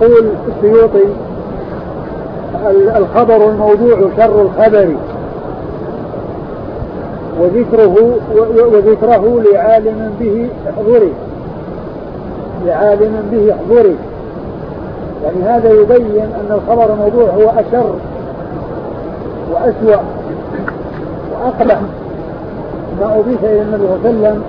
يقول السيوطي: الخبر الموضوع شر الخبر، وذكره لعالم به احضري، لعالم به احضري. يعني هذا يبين أن الخبر الموضوع هو أشر وأسوأ وأقبح ما أضيف إلى النبي صلى الله عليه وسلم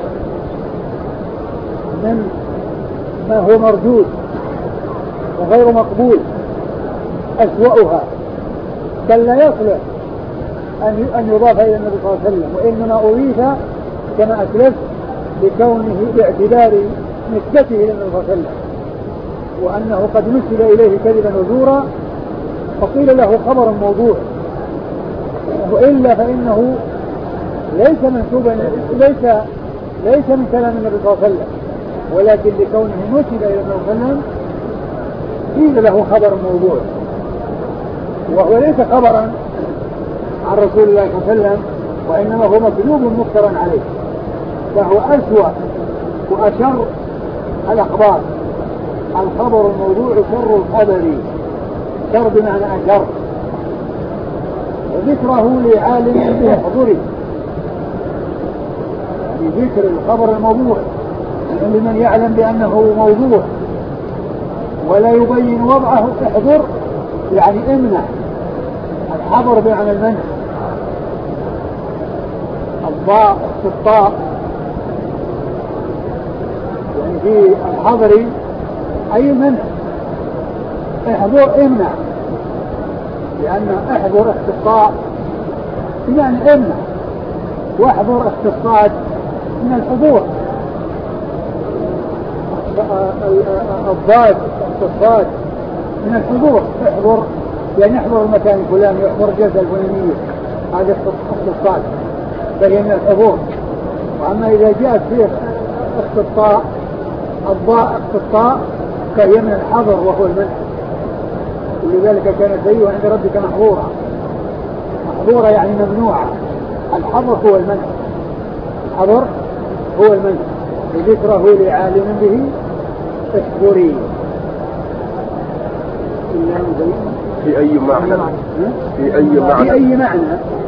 من ما هو مردود وغير مقبول، أسوأها، بل لا يصلح أن يضاف إلى النبي صلى الله عليه وسلم، وإنما أضيف كما أسلفت لكونه باعتبار نسبته إلى النبي صلى الله عليه وسلم، وأنه قد نسب إليه كذبا وزورا فقيل له خبر موضوع، وإلا فإنه ليس منسوبا، ليس من كلام النبي صلى الله عليه وسلم، ولكن لكونه نسب إلى النبي صلى الله عليه وسلم قيل له خبر موضوع، وهو ليس خبرا عن رسول الله صلى الله عليه وسلم، وإنما هو مكذوب مفترى عليه، فهو أسوأ وأشر الأخبار. الخبر الموضوع شر الخبر، شر بمعنى أشر، وذكره لعالم به احضري، ذكر الخبر الموضوع لمن يعلم بأنه موضوع ولا يبين وضعه احضر، يعني امنع. الحضر بمعنى المنع، الضاء الطاء، يعني في الحضر أي منع، احضر امنع، لأن احضر استطاع بمعنى امنع، واحضر استطاعت من الحضور. الضاد استطاعت من الحضور، احضر يعني يحضر المكان الفلاني، يحضر الجلسة الفلانية، هذا استطاعت فهي من الحضور. وأما إذا جاءت فيه استطاع الضاء استطاع فهي من الحضر وهو المنع، ولذلك كان سيئا عند ربك محظورا، محظورا يعني ممنوعا. الحظر هو المنع، الحظر هو المنع، وذكره لعالم به احضري. في أي معنى؟ في أي معنى؟ في أي معنى